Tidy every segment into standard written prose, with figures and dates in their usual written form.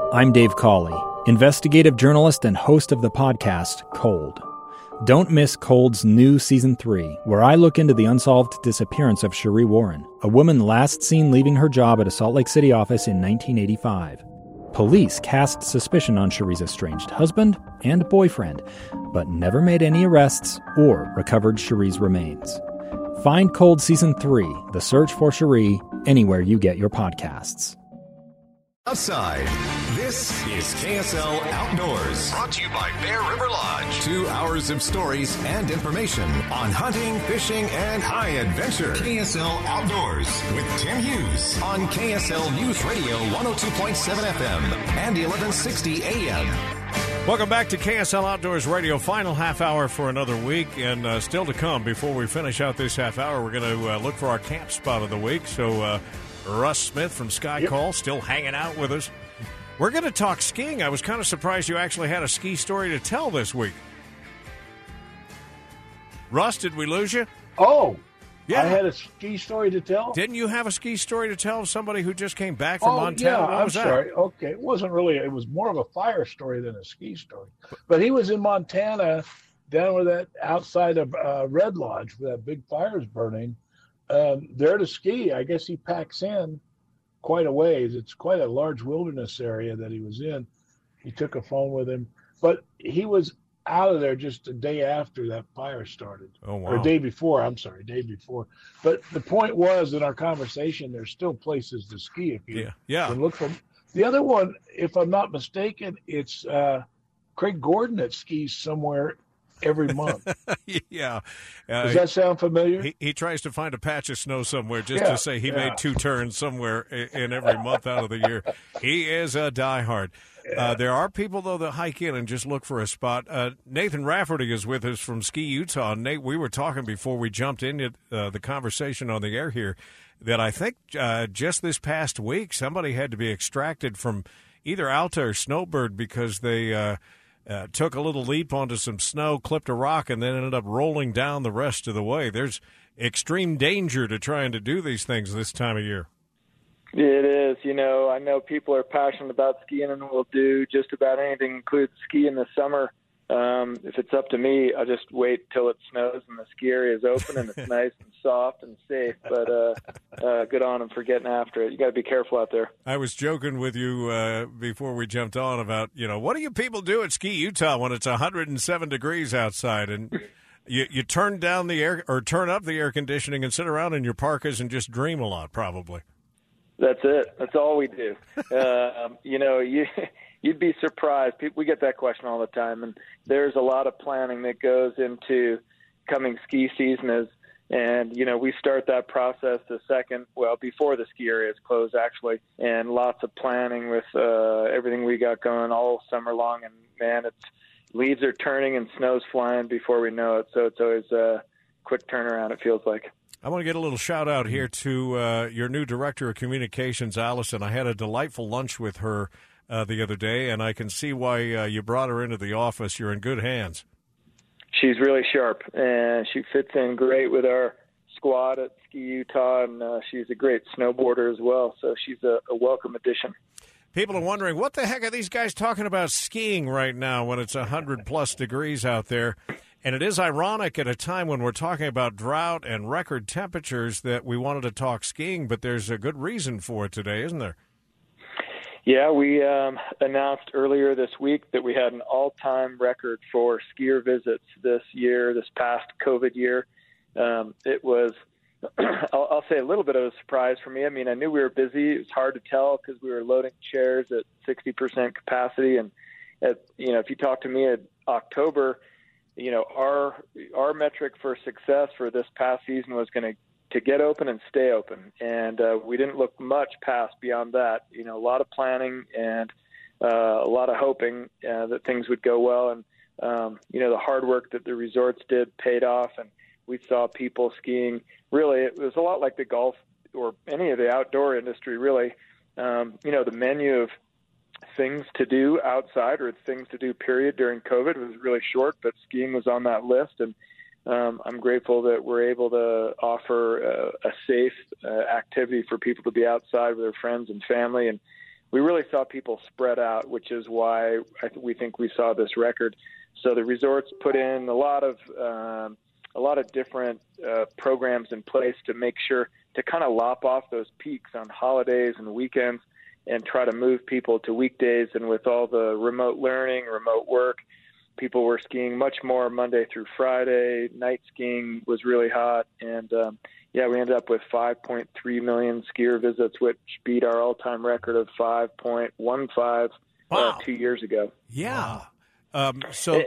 I'm Dave Cawley, investigative journalist and host of the podcast Cold. Don't miss Cold's new Season 3, where I look into the unsolved disappearance of Sheree Warren, a woman last seen leaving her job at a Salt Lake City office in 1985. Police cast suspicion on Sheree's estranged husband and boyfriend, but never made any arrests or recovered Sheree's remains. Find Cold Season 3, The Search for Sheree, anywhere you get your podcasts. Outside, this is KSL Outdoors. Brought to you by Bear River Lodge. 2 hours of stories and information on hunting, fishing, and high adventure. KSL Outdoors with Tim Hughes on KSL News Radio 102.7 FM and 1160 AM. Welcome back to KSL Outdoors Radio. Final half hour for another week, and still to come. Before we finish out this half hour, we're going to look for our camp spot of the week. So, Russ Smith from Sky Call still hanging out with us. We're going to talk skiing. I was kind of surprised you actually had a ski story to tell this week. Russ, did we lose you? Oh, yeah. I had a ski story to tell? Didn't you have a ski story to tell of somebody who just came back from Montana? Yeah, What was that? sorry. Okay, it wasn't really, it was more of a fire story than a ski story. But he was in Montana down with that outside of Red Lodge where that big fire is burning. There to ski. I guess he packs in quite a ways. It's quite a large wilderness area that he was in. He took a phone with him, but he was out of there just a day after that fire started. Oh, wow. Or day before. But the point was in our conversation, there's still places to ski if you can look for them. The other one, if I'm not mistaken, it's Craig Gordon that skis somewhere every month. Yeah. Does that sound familiar? He tries to find a patch of snow somewhere just to say he made 2 turns somewhere in every month out of the year. He is a diehard. There are people, though, that hike in and just look for a spot. Nathan Rafferty is with us from Ski Utah. Nate, we were talking before we jumped into the conversation on the air here that I think just this past week somebody had to be extracted from either Alta or Snowbird because they took a little leap onto some snow, clipped a rock, and then ended up rolling down the rest of the way. There's extreme danger to trying to do these things this time of year. It is. You know, I know people are passionate about skiing and will do just about anything, include ski in the summer. If it's up to me, I'll just wait till it snows and the ski area is open and it's nice and soft and safe. But good on them for getting after it. You got to be careful out there. I was joking with you before we jumped on about, what do you people do at Ski Utah when it's 107 degrees outside and you turn down the air or turn up the air conditioning and sit around in your parkas and just dream a lot, probably. That's it. That's all we do. You'd be surprised. We get that question all the time, and there's a lot of planning that goes into coming ski season. We start that process before the ski area is closed, actually, and lots of planning with everything we got going all summer long. And, man, leaves are turning and snow's flying before we know it, so it's always a quick turnaround, it feels like. I want to get a little shout out here to your new director of communications, Allison. I had a delightful lunch with her the other day, and I can see why you brought her into the office. You're in good hands. She's really sharp, and she fits in great with our squad at Ski Utah, and she's a great snowboarder as well, so she's a welcome addition. People are wondering, what the heck are these guys talking about skiing right now when it's 100-plus degrees out there? And it is ironic at a time when we're talking about drought and record temperatures that we wanted to talk skiing, but there's a good reason for it today, isn't there? Yeah, we announced earlier this week that we had an all-time record for skier visits this past COVID year. It was, I'll say, a little bit of a surprise for me. I mean, I knew we were busy. It was hard to tell because we were loading chairs at 60% capacity. And, if you talk to me in October, our metric for success for this past season was going to get open and stay open. And we didn't look much past beyond that. A lot of planning and a lot of hoping that things would go well. And, the hard work that the resorts did paid off. And we saw people skiing. Really, it was a lot like the golf or any of the outdoor industry, really. The menu of things to do outside or things to do period during COVID was really short, but skiing was on that list. And I'm grateful that we're able to offer a safe activity for people to be outside with their friends and family. And we really saw people spread out, which is why we think we saw this record. So the resorts put in a lot of different programs in place to make sure to kind of lop off those peaks on holidays and weekends and try to move people to weekdays. And with all the remote learning, remote work, people were skiing much more Monday through Friday. Night skiing was really hot. And, we ended up with 5.3 million skier visits, which beat our all-time record of 5.15 2 years ago. Yeah. And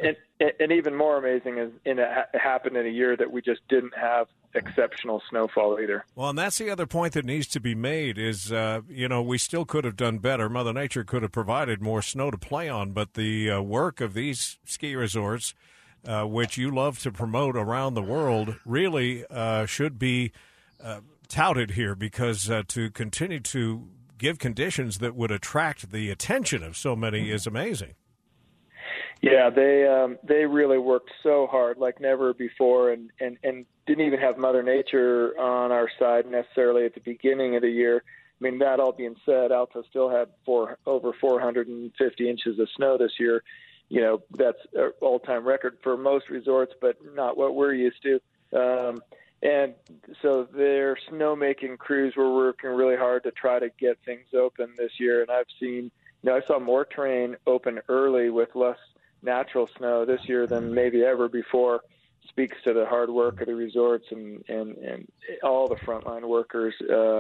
even more amazing is it happened in a year that we just didn't have exceptional snowfall either. Well, and that's the other point that needs to be made is, we still could have done better. Mother Nature could have provided more snow to play on, but the work of these ski resorts, which you love to promote around the world, really should be touted here because to continue to give conditions that would attract the attention of so many is amazing. Yeah, they really worked so hard like never before and didn't even have Mother Nature on our side necessarily at the beginning of the year. I mean, that all being said, Alta still had over 450 inches of snow this year. That's an all-time record for most resorts, but not what we're used to. And so their snowmaking crews were working really hard to try to get things open this year. And I've seen, I saw more terrain open early with less natural snow this year than maybe ever before. Speaks to the hard work of the resorts and all the frontline workers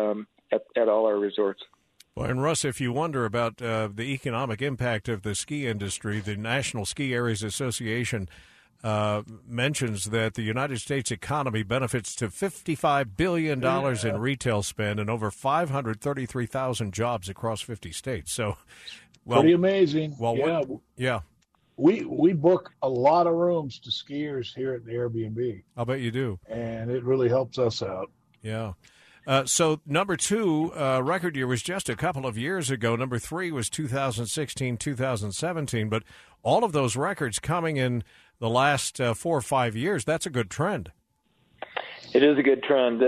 at all our resorts. Well, and Russ, if you wonder about the economic impact of the ski industry, the National Ski Areas Association mentions that the United States economy benefits to $55 billion in retail spend and over 533,000 jobs across 50 states. So, pretty amazing. Well, yeah. We book a lot of rooms to skiers here at the Airbnb. I'll bet you do. And it really helps us out. Yeah. So number 2 record year was just a couple of years ago. Number 3 was 2016, 2017. But all of those records coming in the last 4 or 5 years, that's a good trend. It is a good trend.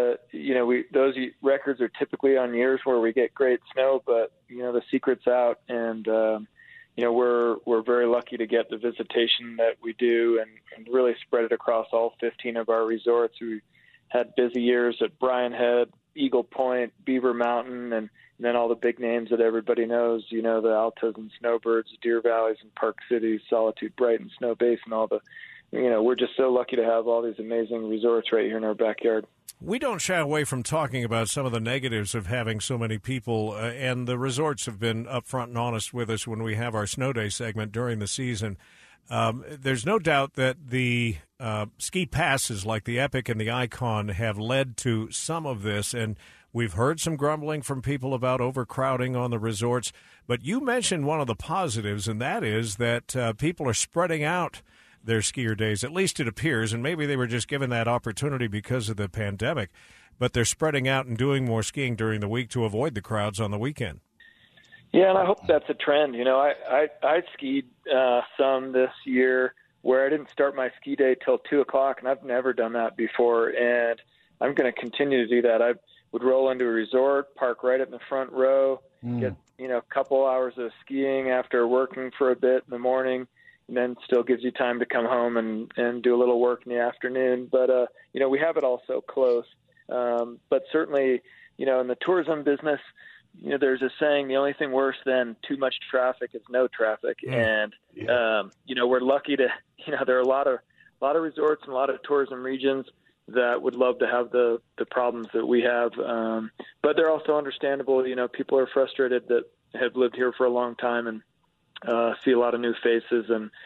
Those records are typically on years where we get great snow, but, the secret's out. And, we're very lucky to get the visitation that we do and really spread it across all 15 of our resorts. We had busy years at Brian Head, Eagle Point, Beaver Mountain, and then all the big names that everybody knows, the Altas and Snowbirds, Deer Valleys and Park Cities, Solitude, Brighton, Snow Basin, all the, we're just so lucky to have all these amazing resorts right here in our backyard. We don't shy away from talking about some of the negatives of having so many people, and the resorts have been upfront and honest with us when we have our Snow Day segment during the season. There's no doubt that the ski passes like the Epic and the Icon have led to some of this, and we've heard some grumbling from people about overcrowding on the resorts. But you mentioned one of the positives, and that is that people are spreading out their skier days. At least it appears, and maybe they were just given that opportunity because of the pandemic, but they're spreading out and doing more skiing during the week to avoid the crowds on the weekend. Yeah, and I hope that's a trend. I skied some this year where I didn't start my ski day till 2:00, and I've never done that before, and I'm going to continue to do that. I would roll into a resort, park right in the front row, get a couple hours of skiing after working for a bit in the morning, and then still gives you time to come home and do a little work in the afternoon. But, we have it all so close. But certainly, in the tourism business, there's a saying, the only thing worse than too much traffic is no traffic. And, we're lucky to, there are a lot of resorts and a lot of tourism regions that would love to have the problems that we have. But they're also understandable. People are frustrated that have lived here for a long time and see a lot of new faces.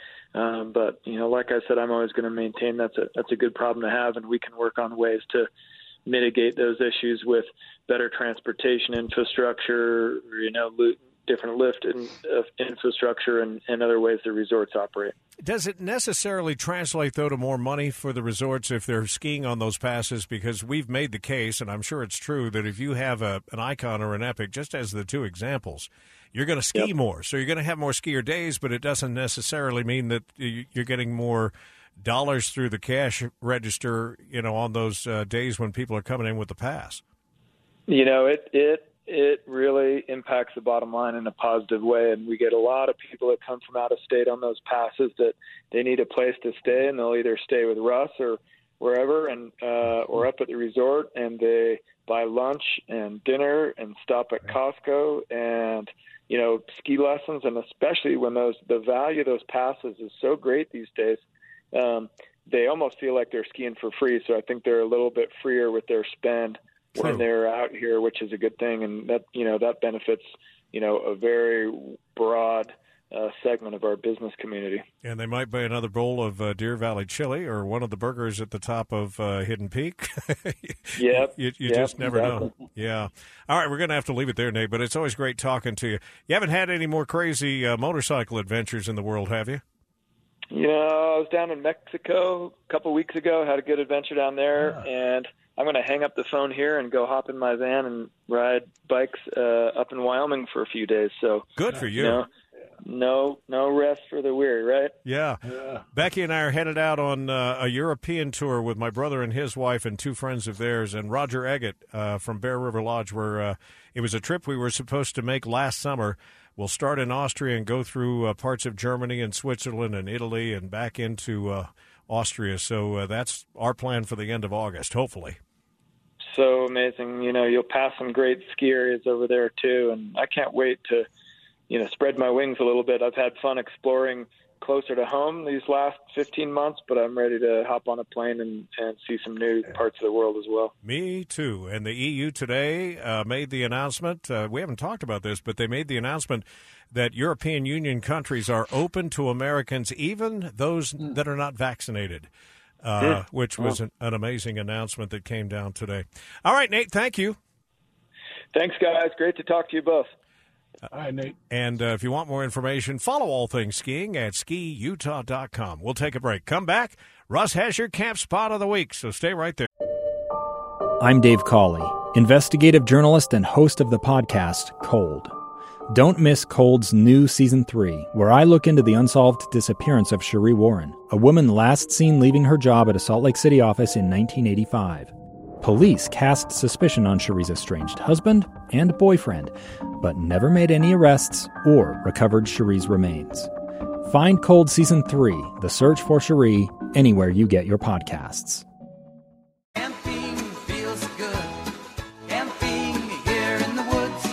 But, like I said, I'm always going to maintain that's a good problem to have, and we can work on ways to mitigate those issues with better transportation infrastructure, different lift infrastructure and other ways the resorts operate. Does it necessarily translate, though, to more money for the resorts if they're skiing on those passes? Because we've made the case, and I'm sure it's true, that if you have an Icon or an Epic, just as the two examples, you're going to ski more. So you're going to have more skier days, but it doesn't necessarily mean that you're getting more dollars through the cash register, on those days when people are coming in with the pass. It it really impacts the bottom line in a positive way. And we get a lot of people that come from out of state on those passes that they need a place to stay, and they'll either stay with Russ or wherever, and or up at the resort, and they buy lunch and dinner and stop at Costco and, ski lessons. And especially when the value of those passes is so great these days, they almost feel like they're skiing for free. So I think they're a little bit freer with their spend when they're out here, which is a good thing. And that, that benefits, a very broad segment of our business community. And they might buy another bowl of Deer Valley chili or one of the burgers at the top of Hidden Peak. Yep. You just never know. Yeah. All right, we're going to have to leave it there, Nate, but it's always great talking to you. You haven't had any more crazy motorcycle adventures in the world, have you? I was down in Mexico a couple weeks ago, had a good adventure down there, and I'm going to hang up the phone here and go hop in my van and ride bikes up in Wyoming for a few days. So good for you. No rest for the weary, right? Yeah. Becky and I are headed out on a European tour with my brother and his wife and two friends of theirs, and Roger Eggett from Bear River Lodge, where it was a trip we were supposed to make last summer. We'll start in Austria and go through parts of Germany and Switzerland and Italy and back into Austria. So that's our plan for the end of August, hopefully. So amazing. You'll pass some great ski areas over there, too, and I can't wait to spread my wings a little bit. I've had fun exploring closer to home these last 15 months, but I'm ready to hop on a plane and see some new parts of the world as well. Me too. And the EU today made the announcement, we haven't talked about this, but they made the announcement that European Union countries are open to Americans, even those that are not vaccinated, which was an amazing announcement that came down today. All right, Nate, thank you. Thanks, guys. Great to talk to you both. Hi, Nate. And if you want more information, follow All Things Skiing at skiutah.com. We'll take a break. Come back. Russ has your camp spot of the week, so stay right there. I'm Dave Cawley, investigative journalist and host of the podcast Cold. Don't miss Cold's new Season 3, where I look into the unsolved disappearance of Cherie Warren, a woman last seen leaving her job at a Salt Lake City office in 1985. Police cast suspicion on Cherie's estranged husband and boyfriend, but never made any arrests or recovered Cherie's remains. Find Cold Season 3, The Search for Cherie, anywhere you get your podcasts. Camping feels good. Camping here in the woods.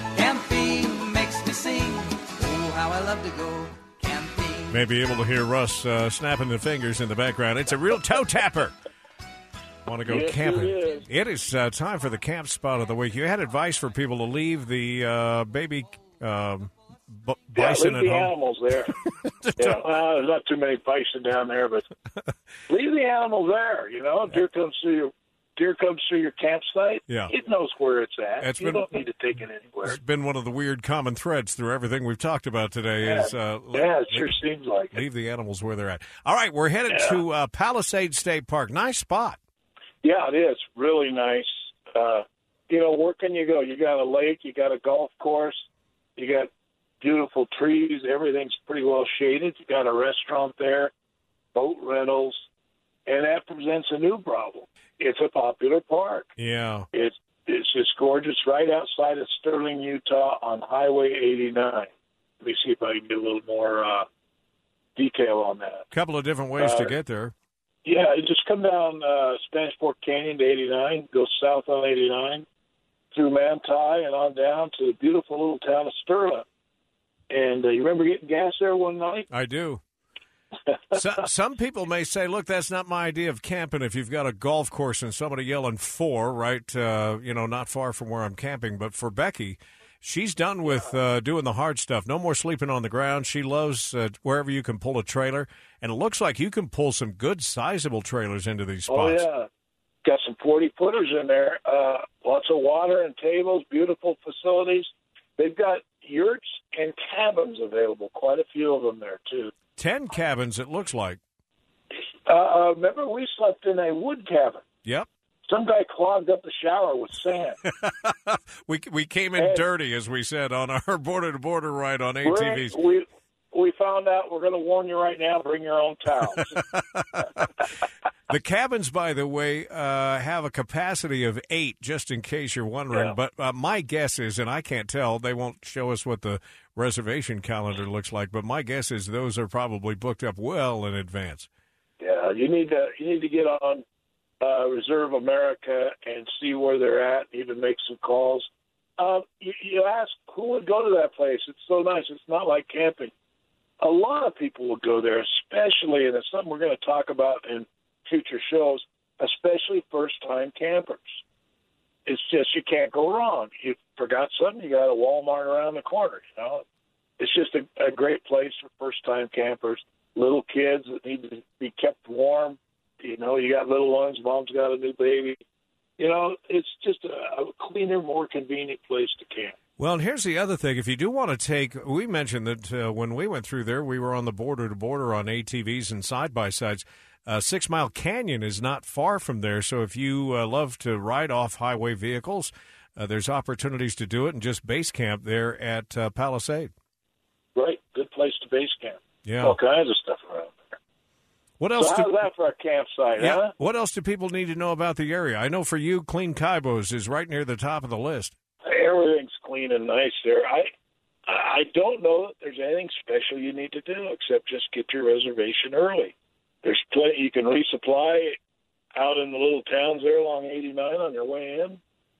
Camping makes me sing. Oh, how I love to go camping. May be able to hear Russ snapping the fingers in the background. It's a real toe tapper. Want to go camping? It is time for the camp spot of the week. You had advice for people to leave the baby bison leave at the home. Animals there. There's not too many bison down there, but leave the animals there. Deer comes through your campsite. Yeah. It knows where it's at. You don't need to take it anywhere. It's been one of the weird common threads through everything we've talked about today. It sure seems like it. Leave the animals where they're at. All right, we're headed to Palisades State Park. Nice spot. Yeah, it is. Really nice. Where can you go? You got a lake, you got a golf course, you got beautiful trees, everything's pretty well shaded. You got a restaurant there, boat rentals, and that presents a new problem. It's a popular park. Yeah. It's just gorgeous right outside of Sterling, Utah on Highway 89. Let me see if I can get a little more detail on that. A couple of different ways to get there. Yeah, you just come down Spanish Fork Canyon to 89, go south on 89, through Manti and on down to the beautiful little town of Sterling. And you remember getting gas there one night? I do. Some people may say, look, that's not my idea of camping if you've got a golf course and somebody yelling "for," right, not far from where I'm camping. But for Becky, she's done with doing the hard stuff. No more sleeping on the ground. She loves wherever you can pull a trailer. And it looks like you can pull some good, sizable trailers into these spots. Oh, yeah. Got some 40-footers in there. Lots of water and tables, beautiful facilities. They've got yurts and cabins available, quite a few of them there, too. 10 cabins, it looks like. Remember, we slept in a wood cabin. Yep. Some guy clogged up the shower with sand. We came in dirty, as we said, on our border-to-border ride on ATVs. We found out, we're going to warn you right now, bring your own towels. The cabins, by the way, have a capacity of 8, just in case you're wondering. Yeah. But my guess is, and I can't tell, they won't show us what the reservation calendar looks like, but my guess is those are probably booked up well in advance. Yeah, you need to get on Reserve America and see where they're at, even make some calls. You ask who would go to that place. It's so nice. It's not like camping. A lot of people will go there, especially, and it's something we're going to talk about in future shows, especially first-time campers. It's just you can't go wrong. You forgot something, you got a Walmart around the corner, you know. It's just a great place for first-time campers, little kids that need to be kept warm. You know, you got little ones, mom's got a new baby. You know, it's just a cleaner, more convenient place to camp. Well, and here's the other thing. If you do want to take, we mentioned that when we went through there, we were on the border-to-border on ATVs and side-by-sides. 6 Mile Canyon is not far from there, so if you love to ride off highway vehicles, there's opportunities to do it and just base camp there at Palisade. Right, good place to base camp. Yeah. All kinds of stuff around there. What else? So how's that for a campsite, yeah. huh? What else do people need to know about the area? I know for you, Clean Kaibos is right near the top of the list. Everything's clean and nice there. I don't know that there's anything special you need to do except just get your reservation early. There's plenty. You can resupply out in the little towns there along 89 on your way in.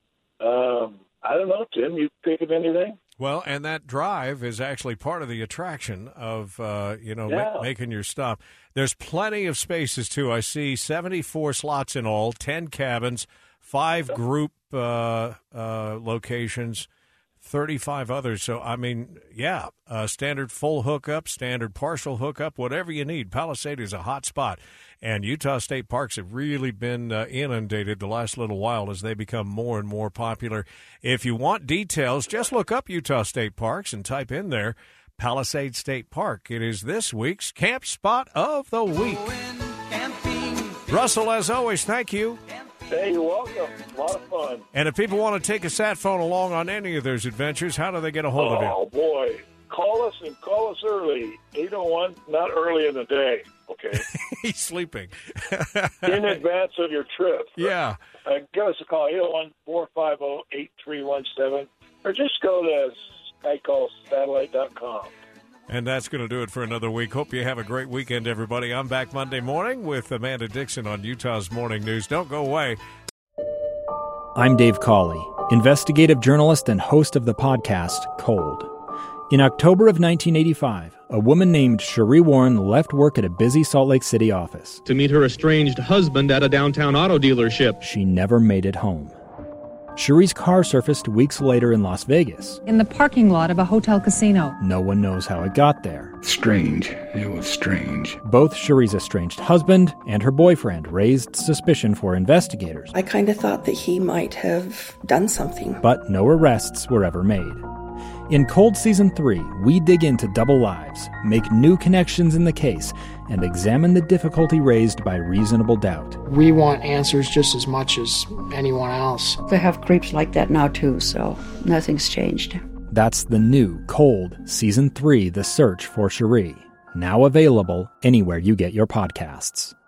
I don't know, Tim. You think of anything? Well, and that drive is actually part of the attraction of, making your stop. There's plenty of spaces, too. I see 74 slots in all, 10 cabins, 5 group locations, 35 others. So, I mean, standard full hookup, standard partial hookup, whatever you need. Palisade is a hot spot. And Utah State Parks have really been inundated the last little while as they become more and more popular. If you want details, just look up Utah State Parks and type in there Palisade State Park. It is this week's Camp Spot of the Week. Russell, as always, thank you. Hey, you're welcome. A lot of fun. And if people want to take a sat phone along on any of those adventures, how do they get a hold of you? Oh, boy. Call us early. 801, not early in the day, okay? He's sleeping. In advance of your trip. Yeah. Give us a call, 801-450-8317, or just go to skycallsatellite.com. And that's going to do it for another week. Hope you have a great weekend, everybody. I'm back Monday morning with Amanda Dixon on Utah's Morning News. Don't go away. I'm Dave Cawley, investigative journalist and host of the podcast Cold. In October of 1985, a woman named Cherie Warren left work at a busy Salt Lake City office to meet her estranged husband at a downtown auto dealership. She never made it home. Cherie's car surfaced weeks later in Las Vegas. In the parking lot of a hotel casino. No one knows how it got there. Strange. It was strange. Both Cherie's estranged husband and her boyfriend raised suspicion for investigators. I kind of thought that he might have done something. But no arrests were ever made. In Cold Season 3, we dig into double lives, make new connections in the case, and examine the difficulty raised by reasonable doubt. We want answers just as much as anyone else. They have creeps like that now, too, so nothing's changed. That's the new Cold Season 3, The Search for Cherie, now available anywhere you get your podcasts.